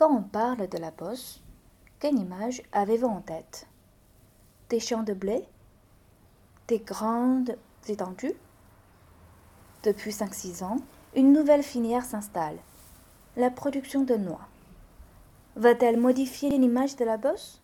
Quand on parle de la Beauce, quelle image avez-vous en tête? Des champs de blé? Des grandes étendues? Depuis 5-6 ans, une nouvelle filière s'installe, la production de noix. Va-t-elle modifier l'image de la Beauce?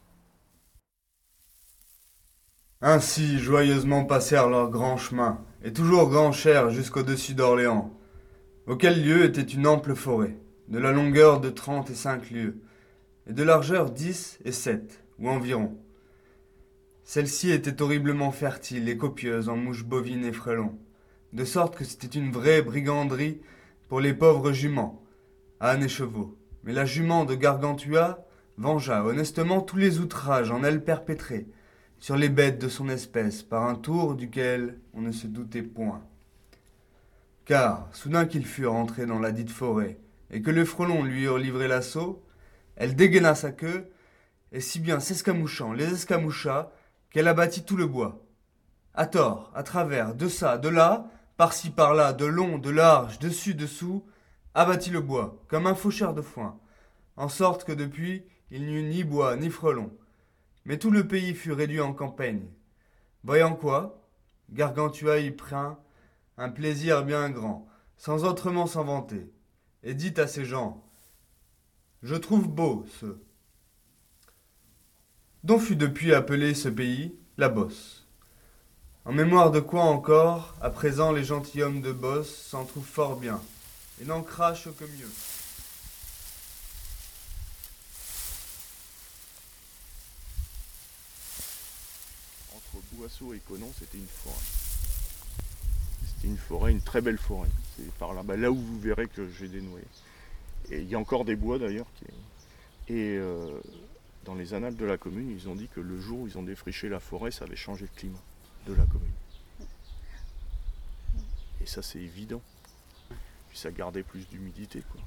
Ainsi joyeusement passèrent leurs grands chemins, et toujours grands chers jusqu'au-dessus d'Orléans, auquel lieu était une ample forêt, de la longueur de 35 lieues, et de largeur 10 et 7, ou environ. Celle-ci était horriblement fertile et copieuse en mouches bovines et frelons, de sorte que c'était une vraie briganderie pour les pauvres juments, ânes et chevaux. Mais la jument de Gargantua vengea honestement tous les outrages en elle perpétrés sur les bêtes de son espèce par un tour duquel on ne se doutait point. Car, soudain qu'ils furent entrés dans la dite forêt, et que les frelons lui eurent livré l'assaut, elle dégaina sa queue, et si bien s'escamouchant les escamoucha, qu'elle abattit tout le bois. À tort, à travers, de ça, de là, par-ci, par-là, de long, de large, dessus, dessous, abattit le bois, comme un faucheur de foin, en sorte que depuis, il n'y eut ni bois, ni frelons. Mais tout le pays fut réduit en campagne. Voyant quoi, Gargantua y print un plaisir bien grand, sans autrement s'en vanter, et dit à ses gens, « Je trouve beau ce. » Dont fut depuis appelé ce pays la Beauce. En mémoire de quoi encore, à présent les gentilshommes de Beauce s'en trouvent fort bien, et n'en crachent que mieux. Entre Boisseau et Conon, c'était une forêt. C'était une forêt, une très belle forêt. C'est par là, là où vous verrez que j'ai dénoué. Et il y a encore des bois d'ailleurs. Et dans les annales de la commune, ils ont dit que le jour où ils ont défriché la forêt, ça avait changé le climat de la commune. Et ça, c'est évident. Puis ça gardait plus d'humidité, quoi.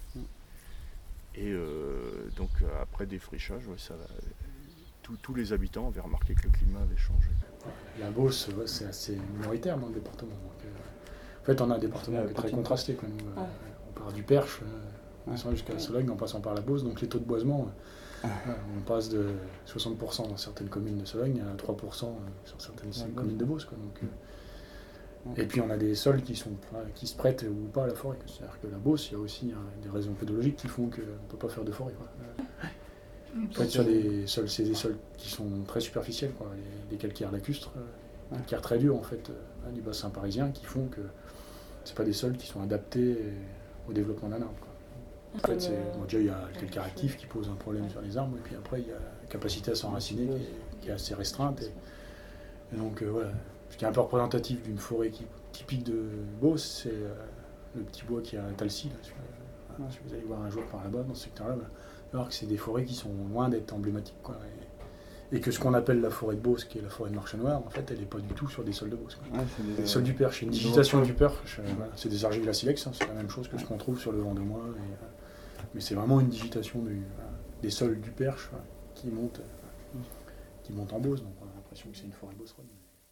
Et donc après défrichage, tous les habitants avaient remarqué que le climat avait changé. La Beauce, c'est assez minoritaire dans le département. Donc, en fait, on a un département qui est très contrasté. Quand même. On part du Perche, jusqu'à la Sologne, en passant par la Beauce. Donc les taux de boisement, on passe de 60% dans certaines communes de Sologne à 3% sur certaines communes de Beauce. Quoi. Donc, et puis on a des sols qui se prêtent ou pas à la forêt. C'est-à-dire que la Beauce, il y a aussi des raisons pédologiques qui font qu'on ne peut pas faire de forêt. Quoi. En fait, sur des sols, c'est des sols qui sont très superficiels, quoi. Des calcaires lacustres, calcaires très durs en fait, du bassin parisien, qui font que c'est pas des sols qui sont adaptés au développement d'un arbre. Quoi. En fait, déjà il y a le calcaire actif qui pose un problème sur les arbres, et puis après il y a la capacité à s'enraciner qui est assez restreinte. Et donc voilà, ce qui est un peu représentatif d'une forêt typique de Beauce, c'est le petit bois qui est à Talcy. Là, si vous allez voir un jour par là-bas, dans ce secteur-là, alors que c'est des forêts qui sont loin d'être emblématiques. Quoi. Et que ce qu'on appelle la forêt de Beauce, qui est la forêt de Marche-Noire, en fait, elle n'est pas du tout sur des sols de Beauce. Quoi. C'est des sols du Perche, une digitation du Perche. Voilà. C'est des argiles à silex, c'est la même chose que ce qu'on trouve sur le Vendomois. Mais c'est vraiment une digitation des sols du Perche qui montent en Beauce. Donc on a l'impression que c'est une forêt beauceronne.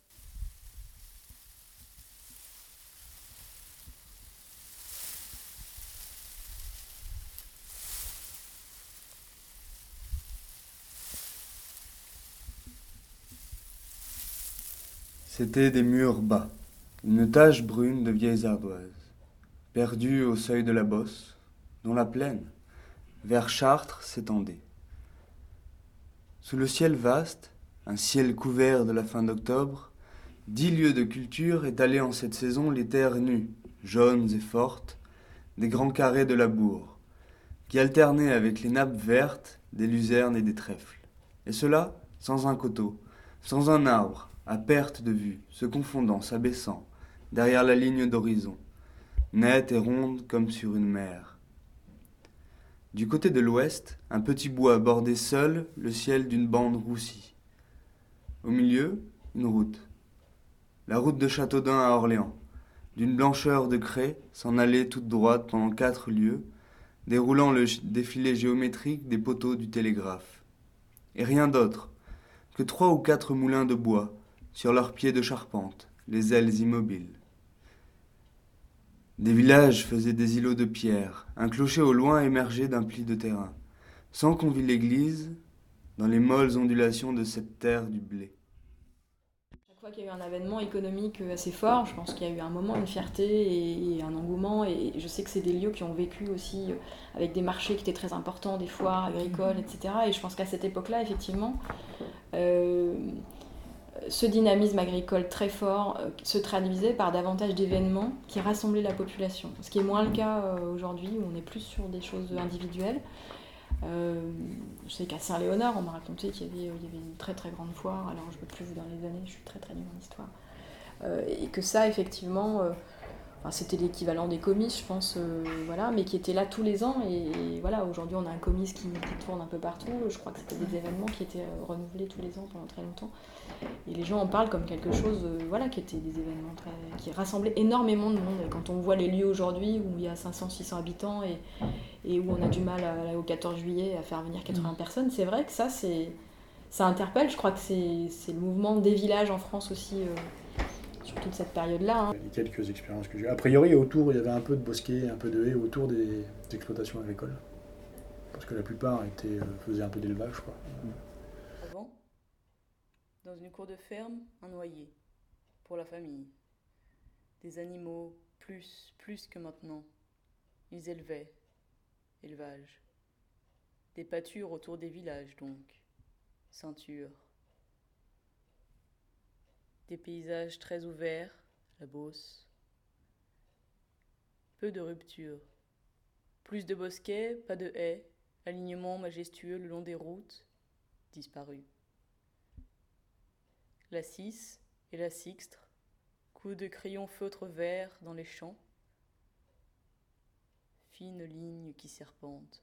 C'étaient des murs bas, une tache brune de vieilles ardoises, perdue au seuil de la Beauce, dont la plaine, vers Chartres, s'étendait. Sous le ciel vaste, un ciel couvert de la fin d'octobre, 10 lieues de culture étalaient en cette saison les terres nues, jaunes et fortes, des grands carrés de labour, qui alternaient avec les nappes vertes des luzernes et des trèfles. Et cela sans un coteau, sans un arbre, à perte de vue, se confondant, s'abaissant, derrière la ligne d'horizon, nette et ronde comme sur une mer. Du côté de l'ouest, un petit bois bordait seul le ciel d'une bande roussie. Au milieu, une route. La route de Châteaudun à Orléans, d'une blancheur de craie, s'en allait toute droite pendant 4 lieues, déroulant le défilé géométrique des poteaux du télégraphe. Et rien d'autre que 3 ou 4 moulins de bois, sur leurs pieds de charpente, les ailes immobiles. Des villages faisaient des îlots de pierre, un clocher au loin émergeait d'un pli de terrain, sans qu'on vît l'église dans les molles ondulations de cette terre du blé. Chaque fois qu'il y a eu un événement économique assez fort, je pense qu'il y a eu un moment, une fierté et un engouement. Et je sais que c'est des lieux qui ont vécu aussi avec des marchés qui étaient très importants, des foires agricoles, etc. Et je pense qu'à cette époque-là, effectivement, ce dynamisme agricole très fort se traduisait par davantage d'événements qui rassemblaient la population. Ce qui est moins le cas aujourd'hui, où on est plus sur des choses individuelles. Je sais qu'à Saint-Léonard, on m'a raconté qu'il y avait une très très grande foire, alors je ne peux plus vous dans les années, je suis très très nulle en histoire. Et que ça, effectivement, c'était l'équivalent des comices, je pense, voilà, mais qui était là tous les ans. Et voilà, aujourd'hui, on a un comice qui tourne un peu partout. Je crois que c'était des événements qui étaient renouvelés tous les ans pendant très longtemps. Et les gens en parlent comme quelque chose, voilà, qui étaient des événements qui rassemblaient énormément de monde. Et quand on voit les lieux aujourd'hui où il y a 500-600 habitants et où on a du mal au 14 juillet à faire venir 80 personnes, c'est vrai que ça interpelle. Je crois que c'est le mouvement des villages en France aussi, sur toute cette période-là. Hein. Il y a quelques expériences que j'ai. A priori, autour, il y avait un peu de bosquets, un peu de haies autour des exploitations agricoles. Parce que la plupart faisaient un peu d'élevage, quoi. Avant, dans une cour de ferme, un noyer, pour la famille. Des animaux, plus que maintenant. Ils élevaient. Élevage. Des pâtures autour des villages, donc. Ceinture. Des paysages très ouverts, la Beauce. Peu de ruptures. Plus de bosquets, pas de haies, alignement majestueux le long des routes, disparu. La Cisse et la Sixtre, coups de crayon feutre vert dans les champs, fine ligne qui serpente.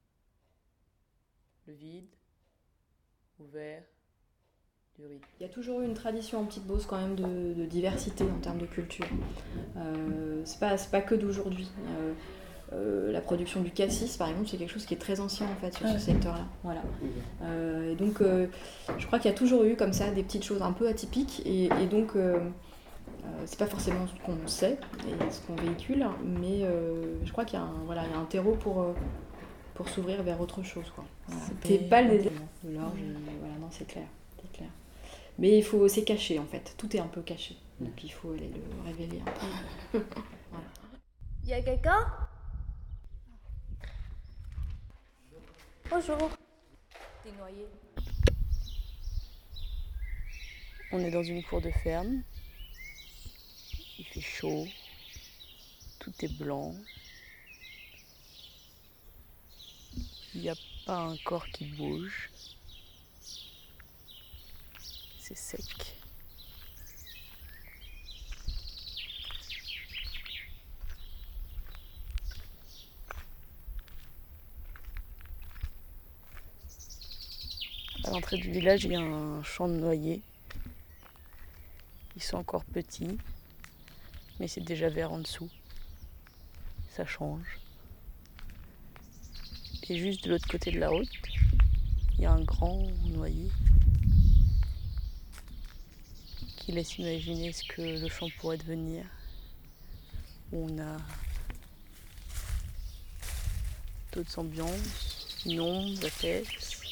Le vide, ouvert, du riz. Il y a toujours eu une tradition en Petite Beauce quand même de diversité en termes de culture. C'est pas que d'aujourd'hui. La production du cassis, par exemple, c'est quelque chose qui est très ancien en fait sur ce secteur-là. Voilà. Et donc, je crois qu'il y a toujours eu comme ça des petites choses un peu atypiques et donc c'est pas forcément ce qu'on sait et ce qu'on véhicule, mais je crois qu'il y a un terreau pour s'ouvrir vers autre chose, quoi. Voilà. C'est pas le désert de l'orge, voilà, non, c'est clair. Mais c'est caché en fait, tout est un peu caché. Donc il faut aller le révéler un peu. Voilà. Il y a quelqu'un ? Bonjour. T'es noyé. On est dans une cour de ferme. Il fait chaud. Tout est blanc. Il n'y a pas un corps qui bouge. C'est sec. À l'entrée du village, il y a un champ de noyers. Ils sont encore petits, mais c'est déjà vert en dessous. Ça change. Et juste de l'autre côté de la route, il y a un grand noyer qui laisse imaginer ce que le champ pourrait devenir. Où on a d'autres ambiances, une ombre, la tête,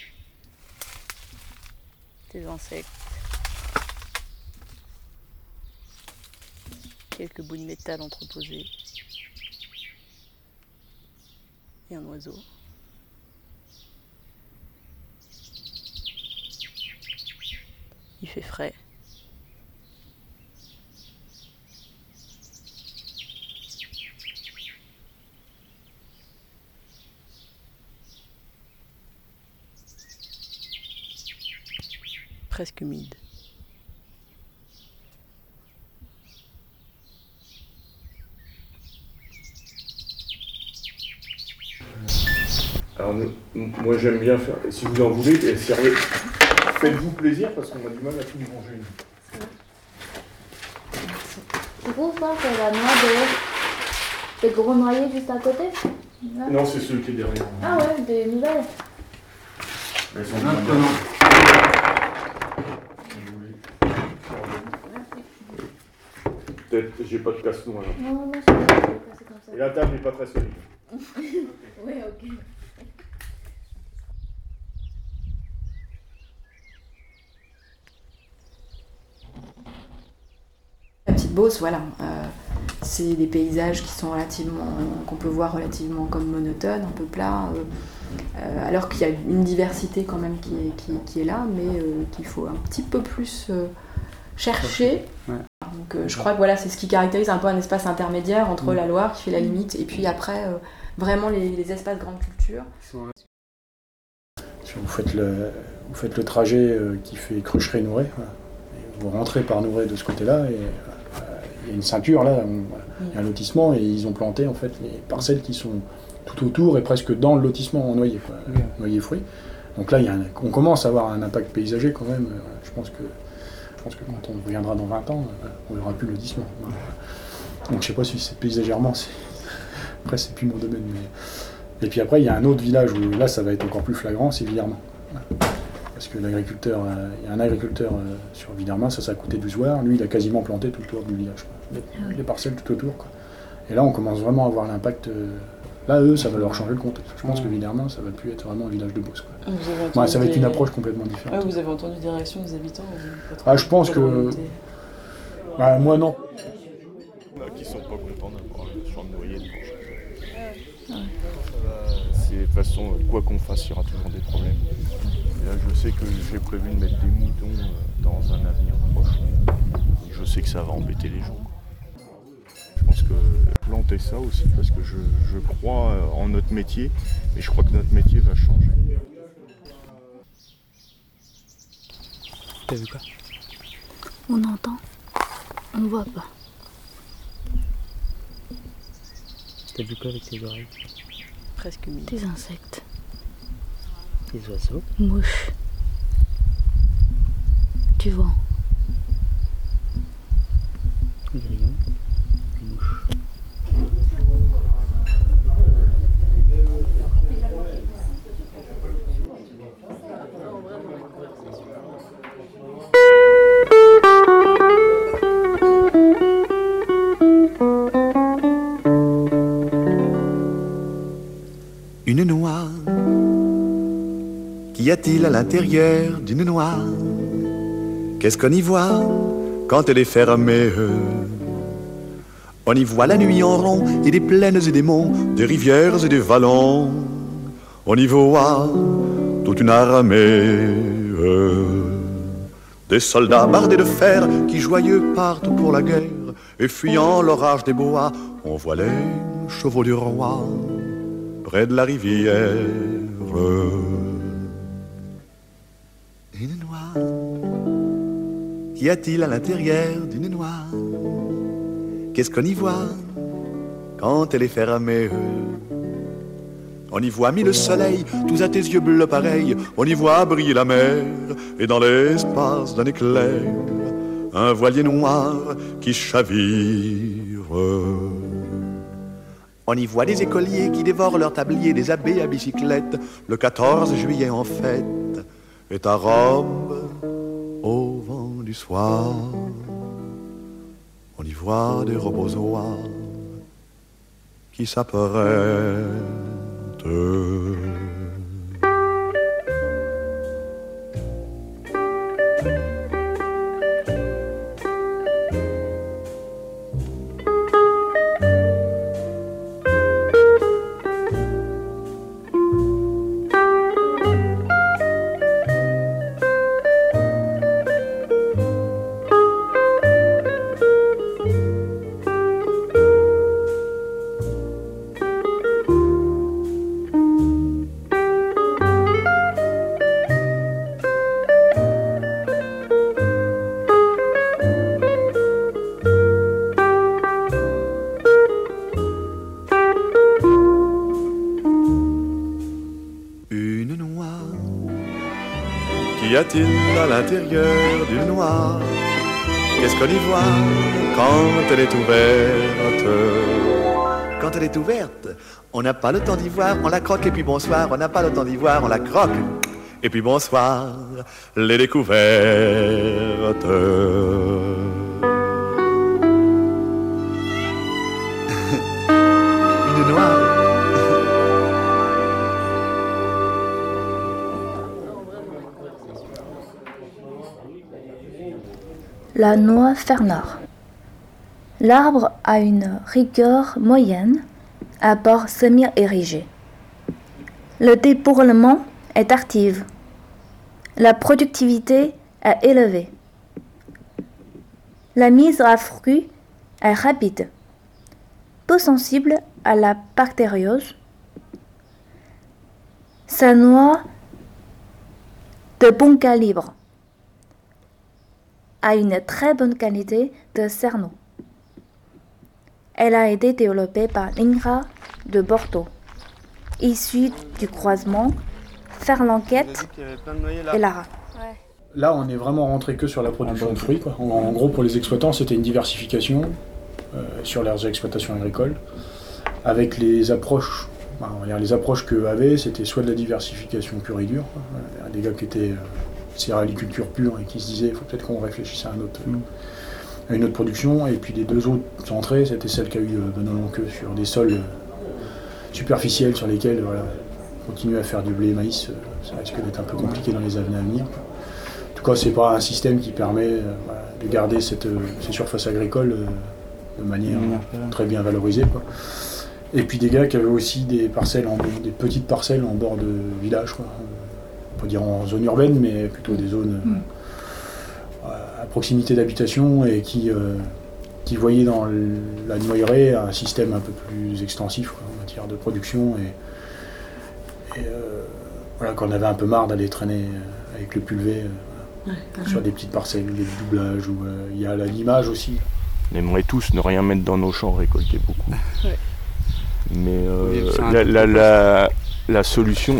des insectes, quelques bouts de métal entreposés et un oiseau. Il fait frais. Presque humide. Alors, moi j'aime bien faire. Si vous en voulez, faites-vous plaisir parce qu'on a du mal à tout manger. Du coup, ça, c'est la noix des gros noyers juste à côté. Là. Non, c'est celui qui est derrière. Ah ouais, des nouvelles. Elles sont maintenant. Peut-être j'ai pas de casse-noix là. Non, c'est comme ça. Et la table n'est pas très solide. Oui, ok. petite Beauce, voilà. C'est des paysages qu'on peut voir relativement comme monotones, un peu plats, alors qu'il y a une diversité quand même qui est là, mais qu'il faut un petit peu plus chercher. Ouais. Donc je crois que voilà, c'est ce qui caractérise un peu un espace intermédiaire entre la Loire qui fait la limite et puis après vraiment les espaces grande culture. Si vous faites le trajet qui fait Crucheré-Nouret, voilà. Vous rentrez par Nouret de ce côté-là et il y a une ceinture là, il y a un lotissement et ils ont planté en fait les parcelles qui sont tout autour et presque dans le lotissement en noyer, quoi, noyer fruits. Donc là, on commence à avoir un impact paysager quand même. Je pense que quand on reviendra dans 20 ans, on n'aura plus le lotissement. Donc je sais pas si c'est paysagèrement, après c'est plus mon domaine. Et puis après, il y a un autre village où là, ça va être encore plus flagrant, c'est Villermain. Parce que il y a un agriculteur sur Villermain, ça c'est à côté du Zouar, lui il a quasiment planté tout autour du village, les parcelles tout autour, quoi. Et là on commence vraiment à voir l'impact, là eux ça va leur changer le contexte. Je pense que Villermain ça va plus être vraiment un village de Beauce, quoi. Ça va être une approche complètement différente. Vous avez entendu des réactions des habitants je pense que... moi non. Qui sont pas contents d'avoir le champ de noyer devant. C'est de toute façon, quoi qu'on fasse, il y aura toujours des problèmes. Et là, je sais que j'ai prévu de mettre des moutons dans un avenir proche. Je sais que ça va embêter les gens. Je pense que planter ça aussi, parce que je crois en notre métier, et je crois que notre métier va changer. T'as vu quoi? On entend, on voit pas. T'as vu quoi avec tes oreilles? Presque mille. Des insectes, Des oiseaux. mouches, du vent. Des grillons. Des mouches. Une noix. Qu'y a-t-il à l'intérieur d'une noix? Qu'est-ce qu'on y voit quand elle est fermée? On y voit la nuit en rond et des plaines et des monts, des rivières et des vallons. On y voit toute une armée, des soldats bardés de fer qui joyeux partent pour la guerre et fuyant l'orage des bois. On voit les chevaux du roi près de la rivière. Une noix. Qu'y a-t-il à l'intérieur d'une noix? Qu'est-ce qu'on y voit quand elle est fermée? On y voit mille soleils, tous à tes yeux bleus pareils. On y voit briller la mer, et dans l'espace d'un éclair, un voilier noir qui chavire. On y voit des écoliers qui dévorent leur tablier, des abbés à bicyclette. Le 14 juillet en fête, et ta robe au vent du soir. On y voit des robozois qui s'apprêtent. Qu'y a-t-il à l'intérieur d'une noix? Qu'est-ce qu'on y voit quand elle est ouverte? Quand elle est ouverte, on n'a pas le temps d'y voir, on la croque et puis bonsoir. On n'a pas le temps d'y voir, on la croque et puis bonsoir. Les découvertes. Une noix. La noix Fernard. L'arbre a une rigueur moyenne, à bord semi-érigé. Le débourrement est actif. La productivité est élevée. La mise à fruit est rapide, peu sensible à la bactériose. Sa noix de bon calibre a une très bonne qualité de cerneau. Elle a été développée par l'INRA de Bordeaux, issue du croisement Ferlanguette et Lara. Là, on est vraiment rentré que sur la production de fruits, quoi. En gros, pour les exploitants, c'était une diversification sur leurs exploitations agricoles, avec les approches. On va dire, les approches qu'eux avaient, c'était soit de la diversification pure et dure, quoi. Des gars qui étaient céréaliculture pure et qui se disaient, il faut peut-être qu'on réfléchisse à une autre production, et puis les deux autres entrées, c'était celle qu'a eu Benoît Lonqueux sur des sols superficiels sur lesquels continuer à faire du blé et maïs, ça risque d'être un peu compliqué dans les années à venir. En tout cas, c'est pas un système qui permet de garder ces surfaces agricoles de manière très bien valorisée, quoi. Et puis des gars qui avaient aussi des petites parcelles en bord de village, quoi. On peut dire en zone urbaine, mais plutôt des zones à proximité d'habitation, et qui voyaient dans la noyeraie un système un peu plus extensif, quoi, en matière de production, et voilà, qu'on avait un peu marre d'aller traîner avec le pulvé sur des petites parcelles, des doublages, où il y a l'image aussi. On aimerait tous ne rien mettre dans nos champs, récolter beaucoup. Ouais. Mais la solution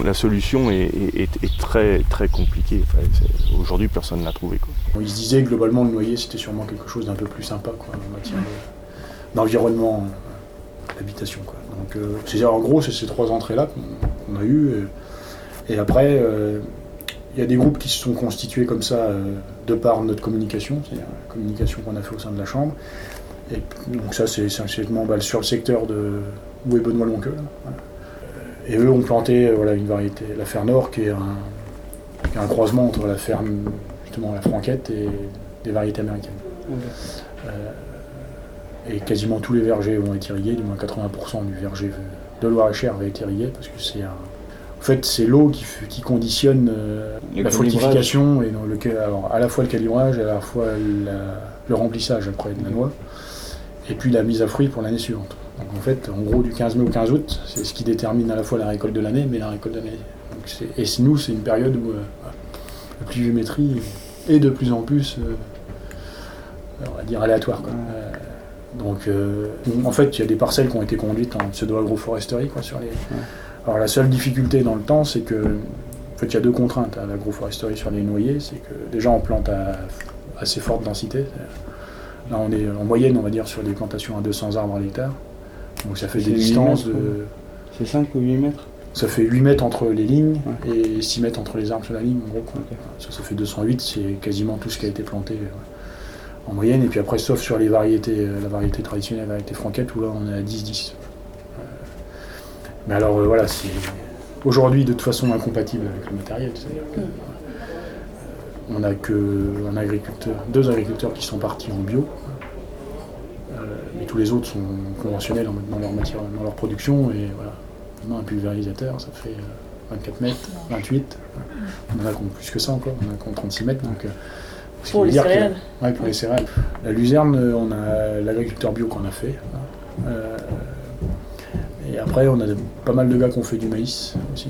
est très, très compliquée. Enfin, aujourd'hui, personne ne l'a trouvée, quoi. Ils se disaient globalement le noyer, c'était sûrement quelque chose d'un peu plus sympa, quoi, en matière d'environnement, d'habitation, quoi. Donc, en gros, c'est ces trois entrées-là qu'on a eues. Et après, il y a des groupes qui se sont constitués comme ça de par notre communication, c'est-à-dire la communication qu'on a fait au sein de la Chambre. Et donc ça, c'est essentiellement sur le secteur où est Benoît Lonqueux. Voilà. Et eux ont planté une variété, la Fer Nord, qui est un croisement entre la ferme, justement la Franquette, et des variétés américaines. Okay. Et quasiment tous les vergers ont été irrigués, du moins 80% du verger de Loir-et-Cher avait été irrigué, parce que en fait, c'est l'eau qui conditionne la fructification, et alors, à la fois le calibrage, à la fois le remplissage après de la noix, et puis la mise à fruit pour l'année suivante. Donc en fait, en gros, du 15 mai au 15 août, c'est ce qui détermine à la fois la récolte de l'année, mais la récolte de l'année. Et nous, c'est une période où la pluviométrie est de plus en plus, on va dire, aléatoire, quoi. Donc en fait, il y a des parcelles qui ont été conduites en pseudo-agroforesterie, quoi, sur les... Alors la seule difficulté dans le temps, c'est que, en fait, il y a deux contraintes à l'agroforesterie sur les noyers, c'est que déjà on plante à assez forte densité. Là, on est en moyenne, on va dire, sur des plantations à 200 arbres à l'hectare. Donc ça fait des distances de... C'est 5 ou 8 mètres? Ça fait 8 mètres entre les lignes, et 6 mètres entre les arbres sur la ligne, en gros. Okay. Ça fait 208, c'est quasiment tout ce qui a été planté en moyenne. Et puis après, sauf sur les variétés, la variété traditionnelle, la variété Franquette, où là on est à 10-10. Mais alors voilà, c'est aujourd'hui de toute façon incompatible avec le matériel. C'est-à-dire que, on n'a deux agriculteurs qui sont partis en bio, mais tous les autres sont conventionnels dans leur matière, dans leur production, et voilà. Maintenant, un pulvérisateur, ça fait 24 mètres, 28. On en a plus que ça encore, on en a encore 36 mètres. Donc, pour les céréales. Oui, pour les céréales. La luzerne, on a l'agriculteur bio qu'on a fait. Et après, on a pas mal de gars qui ont fait du maïs aussi.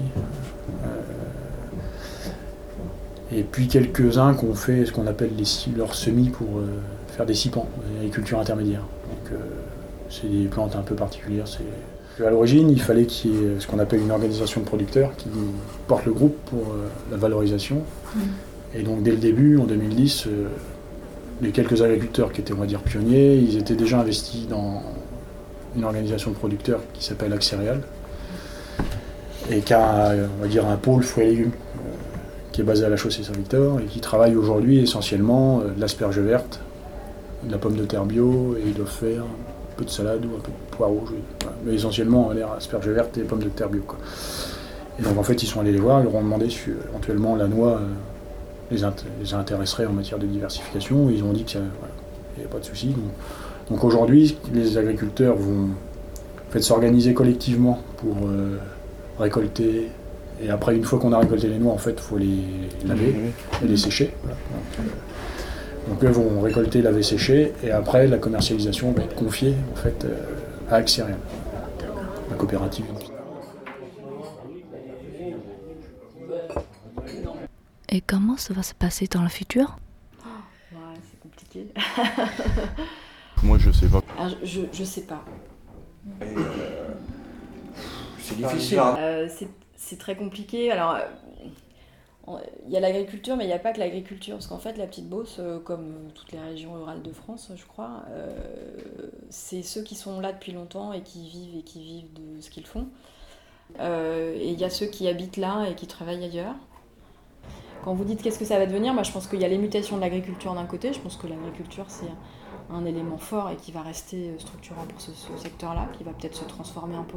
Et puis quelques-uns qui ont fait ce qu'on appelle leurs semis pour faire des sipans, l'agriculture intermédiaire. Donc c'est des plantes un peu particulières. À l'origine, il fallait qu'il y ait ce qu'on appelle une organisation de producteurs qui porte le groupe pour la valorisation. Et donc dès le début, en 2010, les quelques agriculteurs qui étaient, on va dire, pionniers, ils étaient déjà investis dans une organisation de producteurs qui s'appelle Axe Céréales, et qui a, on va dire, un pôle fruits et légumes qui est basé à la Chaussée Saint-Victor, et qui travaille aujourd'hui essentiellement de l'asperge verte, de la pomme de terre bio, et ils doivent faire un peu de salade ou un peu de poireaux, mais essentiellement on va dire asperge verte et pommes de terre bio, quoi. Et donc en fait ils sont allés les voir, ils leur ont demandé si éventuellement la noix les intéresserait en matière de diversification, et ils ont dit qu'il n'y avait pas de souci. Donc Donc aujourd'hui, les agriculteurs vont en fait, s'organiser collectivement pour récolter. Et après, une fois qu'on a récolté les noix, en fait, il faut les laver et les sécher. Voilà. Donc eux vont récolter, laver, sécher, et après la commercialisation va être confiée en fait à Axérium, la coopérative. Et comment ça va se passer dans le futur? Ouais, c'est compliqué. Moi, je sais pas. Alors, je sais pas. C'est difficile. C'est très compliqué. Alors, il y a l'agriculture, mais il n'y a pas que l'agriculture. Parce qu'en fait, la Petite Beauce, comme toutes les régions rurales de France, je crois, c'est ceux qui sont là depuis longtemps et qui vivent de ce qu'ils font. Et il y a ceux qui habitent là et qui travaillent ailleurs. Quand vous dites qu'est-ce que ça va devenir, moi je pense qu'il y a les mutations de l'agriculture d'un côté. Je pense que l'agriculture, c'est un élément fort et qui va rester structurant pour ce secteur-là, qui va peut-être se transformer un peu.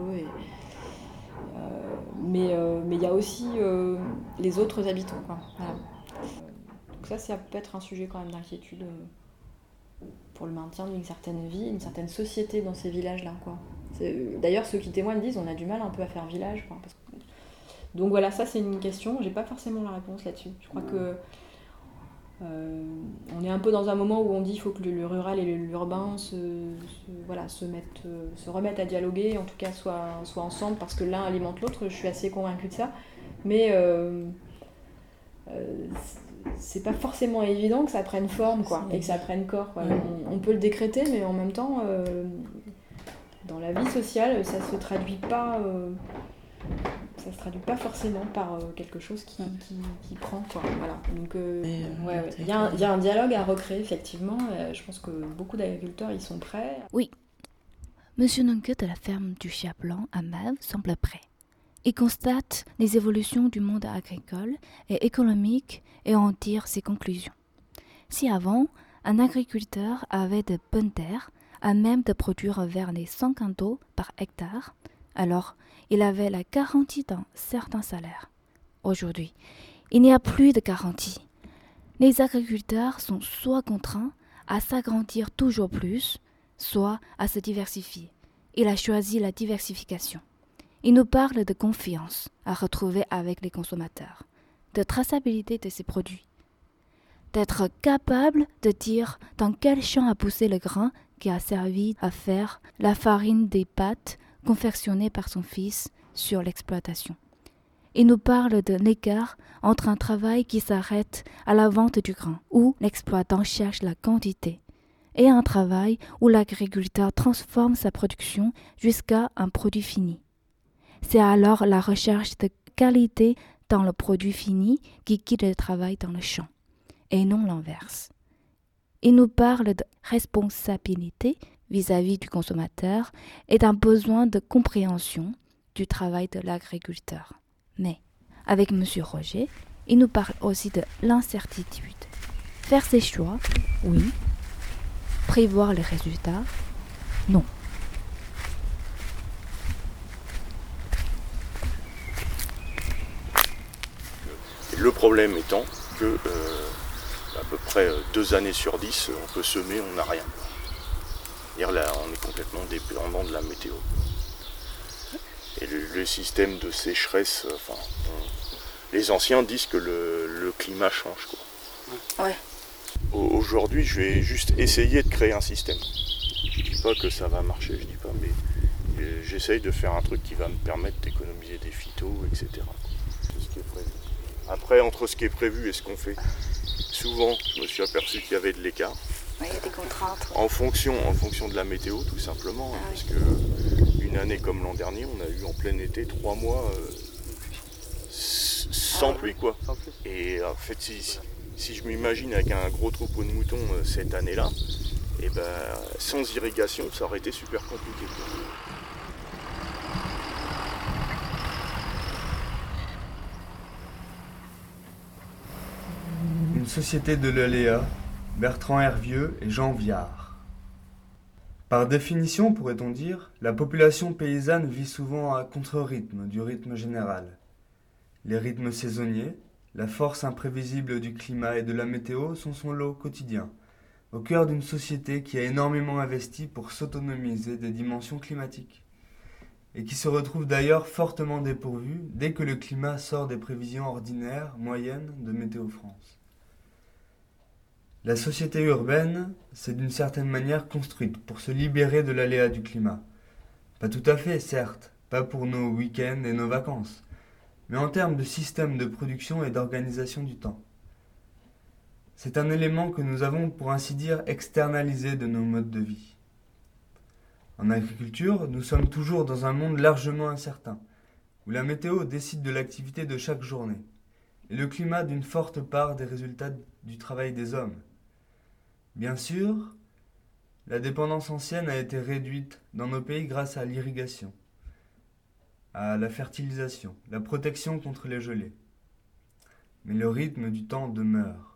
Mais il y a aussi les autres habitants, quoi. Voilà. Donc ça peut être un sujet quand même d'inquiétude pour le maintien d'une certaine vie, une certaine société dans ces villages-là, quoi. D'ailleurs, ceux qui témoignent disent on a du mal un peu à faire village, quoi, parce que... Donc voilà, ça c'est une question, j'ai pas forcément la réponse là-dessus. Je crois que on est un peu dans un moment où on dit qu'il faut que le rural et l'urbain se remettent à dialoguer, en tout cas soient ensemble, parce que l'un alimente l'autre, je suis assez convaincue de ça. Mais c'est pas forcément évident que ça prenne forme, quoi, et que ça prenne corps, quoi. On peut le décréter, mais en même temps, dans la vie sociale, ça se traduit pas forcément par quelque chose qui prend, quoi. Voilà. Donc il y a un dialogue à recréer, effectivement. Je pense que beaucoup d'agriculteurs y sont prêts. Oui. Monsieur Nonke de la ferme du Chat Blanc à Mèves semble prêt. Il constate les évolutions du monde agricole et économique et en tire ses conclusions. Si avant, un agriculteur avait de bonnes terres, à même de produire vers les 100 quintaux par hectare, alors il avait la garantie d'un certain salaire. Aujourd'hui, il n'y a plus de garantie. Les agriculteurs sont soit contraints à s'agrandir toujours plus, soit à se diversifier. Il a choisi la diversification. Il nous parle de confiance à retrouver avec les consommateurs, de traçabilité de ses produits, d'être capable de dire dans quel champ a poussé le grain qui a servi à faire la farine des pâtes confectionnées par son fils sur l'exploitation. Il nous parle de l'écart entre un travail qui s'arrête à la vente du grain, où l'exploitant cherche la quantité, et un travail où l'agriculteur transforme sa production jusqu'à un produit fini. C'est alors la recherche de qualité dans le produit fini qui guide le travail dans le champ, et non l'inverse. Il nous parle de responsabilité vis-à-vis du consommateur et d'un besoin de compréhension du travail de l'agriculteur. Mais, avec M. Roger, il nous parle aussi de l'incertitude. Faire ses choix, oui. Prévoir les résultats, non. Et le problème étant que à peu près 2 années sur 10, on peut semer, on n'a rien. C'est-à-dire là, on est complètement dépendant de la météo. Et le système de sécheresse, les anciens disent que le climat change, quoi. Ouais. Aujourd'hui, je vais juste essayer de créer un système. Je dis pas que ça va marcher, je dis pas, mais j'essaye de faire un truc qui va me permettre d'économiser des phytos, etc. C'est ce qui est prévu. Après, entre ce qui est prévu et ce qu'on fait, souvent, je me suis aperçu qu'il y avait de l'écart. Ouais, il y a des contraintes. En fonction de la météo, tout simplement. Ah, parce que une année comme l'an dernier, on a eu en plein été 3 mois sans pluie, quoi. Et en fait, si je m'imagine avec un gros troupeau de moutons cette année-là, et ben, sans irrigation, ça aurait été super compliqué. Une société de l'aléa, Bertrand Hervieux et Jean Viard. Par définition, pourrait-on dire, la population paysanne vit souvent à contre-rythme du rythme général. Les rythmes saisonniers, la force imprévisible du climat et de la météo sont son lot quotidien, au cœur d'une société qui a énormément investi pour s'autonomiser des dimensions climatiques, et qui se retrouve d'ailleurs fortement dépourvue dès que le climat sort des prévisions ordinaires moyennes de Météo France. La société urbaine s'est d'une certaine manière construite pour se libérer de l'aléa du climat. Pas tout à fait, certes, pas pour nos week-ends et nos vacances, mais en termes de système de production et d'organisation du temps. C'est un élément que nous avons, pour ainsi dire, externalisé de nos modes de vie. En agriculture, nous sommes toujours dans un monde largement incertain, où la météo décide de l'activité de chaque journée, et le climat d'une forte part des résultats du travail des hommes. Bien sûr, la dépendance ancienne a été réduite dans nos pays grâce à l'irrigation, à la fertilisation, la protection contre les gelées. Mais le rythme du temps demeure.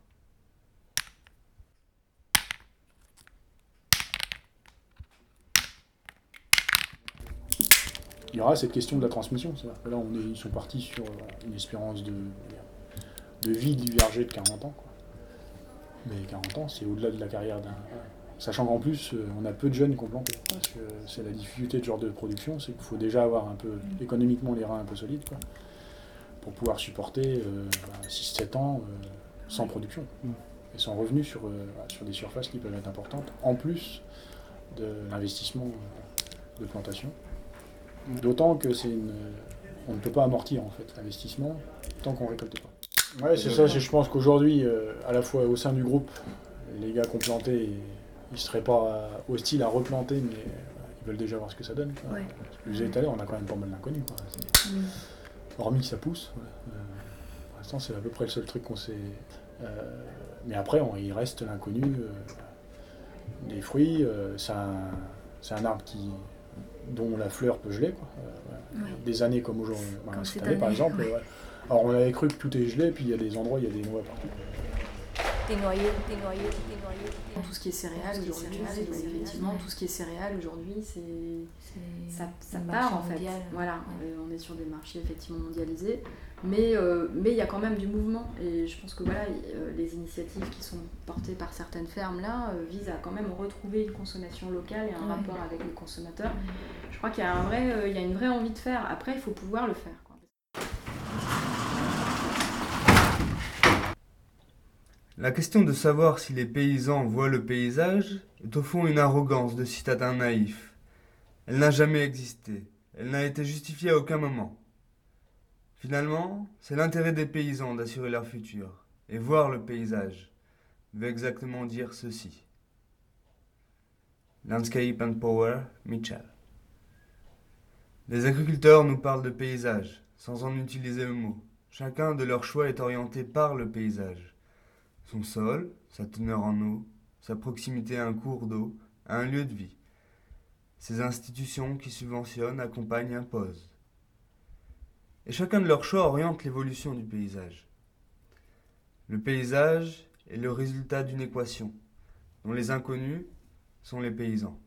Il y aura cette question de la transmission. Là, ils sont partis sur une espérance de vie du verger de 40 ans. Quoi. Mais 40 ans, c'est au-delà de la carrière d'un... Sachant qu'en plus, on a peu de jeunes qui ont planté. Parce que c'est la difficulté de genre de production, c'est qu'il faut déjà avoir un peu, économiquement, les reins un peu solides, quoi, pour pouvoir supporter 6-7 ans sans production. Et sans revenu sur des surfaces qui peuvent être importantes, en plus de l'investissement de plantation. D'autant que on ne peut pas amortir en fait l'investissement tant qu'on ne récolte pas. Ouais, c'est ça. Je pense qu'aujourd'hui, à la fois au sein du groupe, les gars qui ont planté, ils ne seraient pas hostiles à replanter, mais ils veulent déjà voir ce que ça donne. Ouais. Je vous disais tout à l'heure, on a quand même pas mal d'inconnus. Hormis que ça pousse. Pour l'instant, c'est à peu près le seul truc qu'on sait. Mais après, il reste l'inconnu des fruits. C'est un arbre dont la fleur peut geler. Quoi. Des années comme aujourd'hui. Cette année, par exemple. Ouais. Alors, on avait cru que tout est gelé, puis il y a des endroits, il y a des noix partout. Des noyers. Tout ce qui est céréales aujourd'hui, effectivement, tout ce qui est céréales aujourd'hui, ça part en fait. Voilà, on est sur des marchés effectivement mondialisés, mais il y a quand même du mouvement. Et je pense que voilà, les initiatives qui sont portées par certaines fermes là visent à quand même retrouver une consommation locale et un rapport avec les consommateurs. Je crois qu'il y a une vraie envie de faire. Après, il faut pouvoir le faire. La question de savoir si les paysans voient le paysage est au fond une arrogance de citadins naïfs. Elle n'a jamais existé. Elle n'a été justifiée à aucun moment. Finalement, c'est l'intérêt des paysans d'assurer leur futur. Et voir le paysage veut exactement dire ceci. Landscape and Power, Mitchell. Les agriculteurs nous parlent de paysage, sans en utiliser le mot. Chacun de leurs choix est orienté par le paysage. Son sol, sa teneur en eau, sa proximité à un cours d'eau, à un lieu de vie. Ces institutions qui subventionnent, accompagnent, imposent. Et chacun de leurs choix oriente l'évolution du paysage. Le paysage est le résultat d'une équation, dont les inconnus sont les paysans.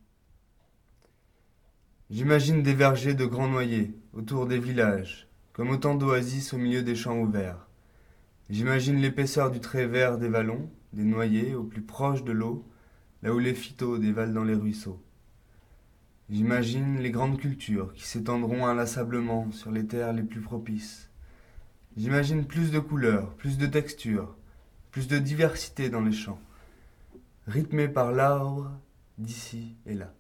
J'imagine des vergers de grands noyers autour des villages, comme autant d'oasis au milieu des champs ouverts. J'imagine l'épaisseur du trait vert des vallons, des noyers au plus proche de l'eau, là où les phytos dévalent dans les ruisseaux. J'imagine les grandes cultures qui s'étendront inlassablement sur les terres les plus propices. J'imagine plus de couleurs, plus de textures, plus de diversité dans les champs, rythmés par l'arbre d'ici et là.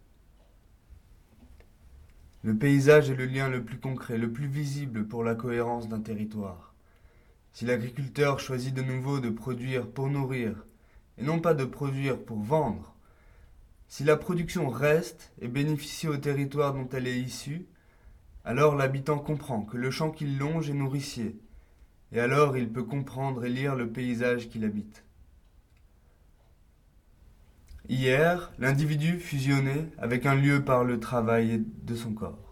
Le paysage est le lien le plus concret, le plus visible pour la cohérence d'un territoire. Si l'agriculteur choisit de nouveau de produire pour nourrir, et non pas de produire pour vendre, si la production reste et bénéficie au territoire dont elle est issue, alors l'habitant comprend que le champ qu'il longe est nourricier, et alors il peut comprendre et lire le paysage qu'il habite. Hier, l'individu fusionnait avec un lieu par le travail de son corps.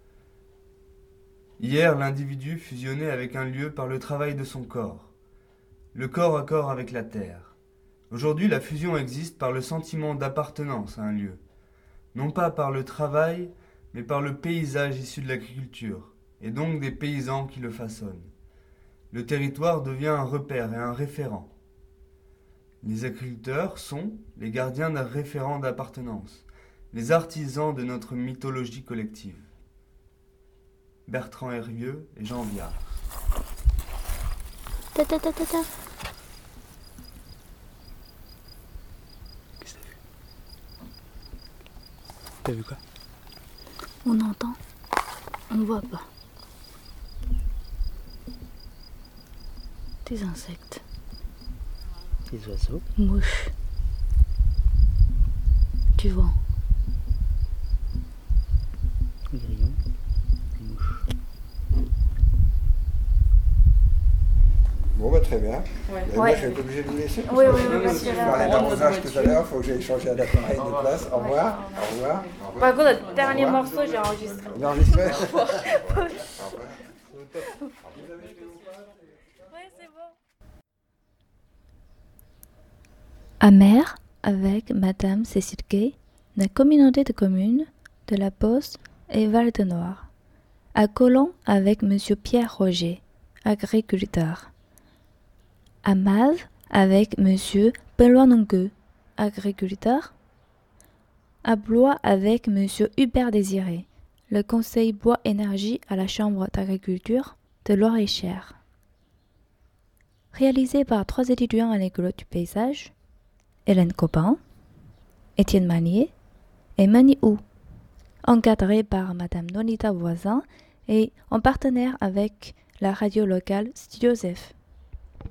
Hier, l'individu fusionnait avec un lieu par le travail de son corps, le corps à corps avec la terre. Aujourd'hui, la fusion existe par le sentiment d'appartenance à un lieu, non pas par le travail, mais par le paysage issu de l'agriculture, et donc des paysans qui le façonnent. Le territoire devient un repère et un référent. Les agriculteurs sont les gardiens d'un référent d'appartenance, les artisans de notre mythologie collective. Bertrand Hervieux et Jean Viard. Ta ta ta ta ta. Qu'est-ce que t'as vu quoi? On entend, on voit pas. Des insectes. Des oiseaux. Mouches. Du vent. Des grillons. Des mouches. Bon, bah, très bien. Ouais. Moi, je vais être obligé de vous laisser. Oui, parce que je parlais d'arrosage tout à l'heure, il faut que j'aille changer d'appareil de place. Au revoir. Au revoir. Par contre, le dernier morceau, j'ai enregistré. Vous enregistrez? Ouais, c'est bon. À Mer, avec Madame Cécile Gay, la communauté de communes de la Beauce et Val-de-Noire. À Colomb, avec Monsieur Pierre Roger, agriculteur. À Mave, avec Monsieur Benoît Nongueux, agriculteur. À Blois, avec Monsieur Hubert Désiré, le conseil bois-énergie à la Chambre d'agriculture de Loir-et-Cher. Réalisé par 3 étudiants à l'école du paysage, Hélène Copin, Étienne Manier et Mani Hou, encadré par Madame Nolita Voisin et en partenaire avec la radio locale Studio Zef.